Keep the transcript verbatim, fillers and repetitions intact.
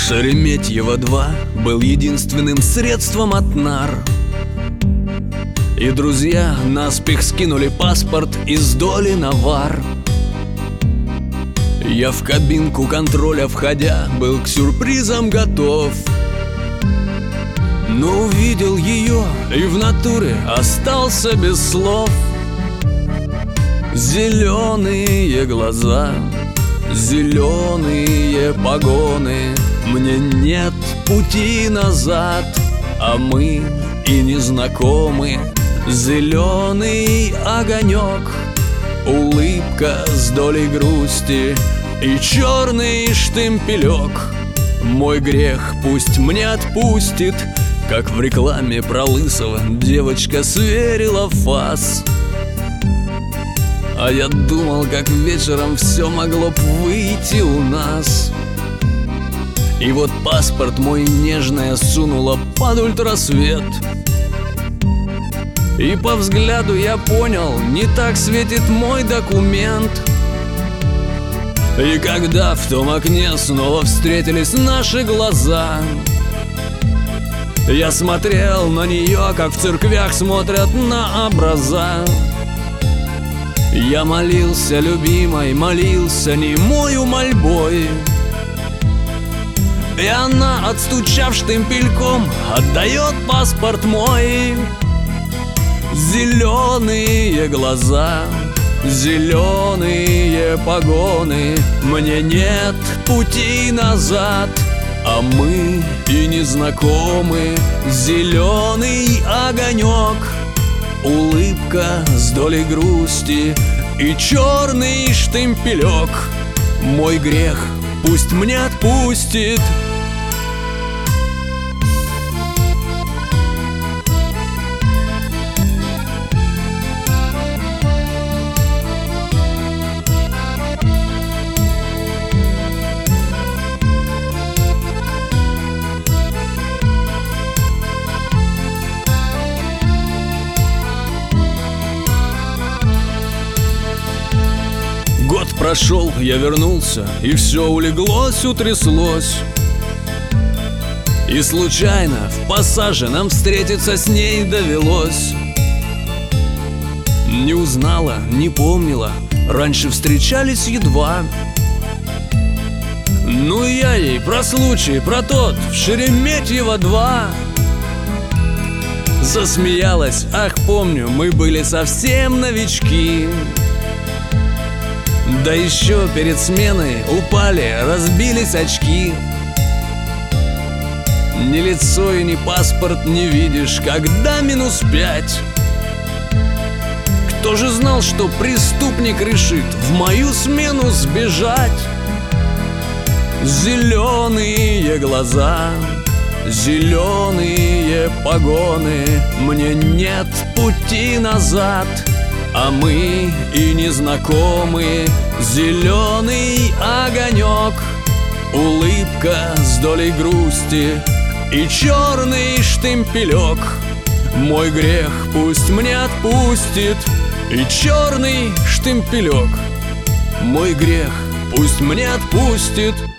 Шереметьево два был единственным средством от нар. И друзья наспех скинули паспорт из доли на вар. Я в кабинку контроля входя был к сюрпризам готов, но увидел ее и в натуре остался без слов. Зеленые глаза, зеленые погоны, мне нет пути назад, а мы и не знакомы. Зеленый огонек, улыбка с долей грусти и черный штемпелек. Мой грех пусть мне отпустит, как в рекламе про лысого девочка сверила фас. А я думал, как вечером все могло б выйти у нас. И вот паспорт мой нежная сунула под ультрасвет. И по взгляду я понял, не так светит мой документ. И когда в том окне снова встретились наши глаза, я смотрел на нее, как в церквях смотрят на образа. Я молился любимой, молился немою мольбой, и она, отстучав штемпельком, отдает паспорт мой. Зеленые глаза, зеленые погоны, мне нет пути назад, а мы и не знакомы. Зеленый огонек, улыбка с долей грусти и черный штемпелек. Мой грех пусть мне отпустит. Год прошел, я вернулся, и все улеглось, утряслось. И случайно в пассаже нам встретиться с ней довелось. Не узнала, не помнила, раньше встречались едва. Ну и я ей про случай, про тот в Шереметьево два. Засмеялась, ах, помню, мы были совсем новички. Да еще перед сменой упали, разбились очки. Ни лицо и ни паспорт не видишь, когда минус пять. Кто же знал, что преступник решит в мою смену сбежать? Зеленые глаза, зеленые погоны, мне нет пути назад, а мы и не знакомы. Зеленый огонек, улыбка с долей грусти и черный штемпелек. Мой грех пусть мне отпустит и черный штемпелек. Мой грех пусть мне отпустит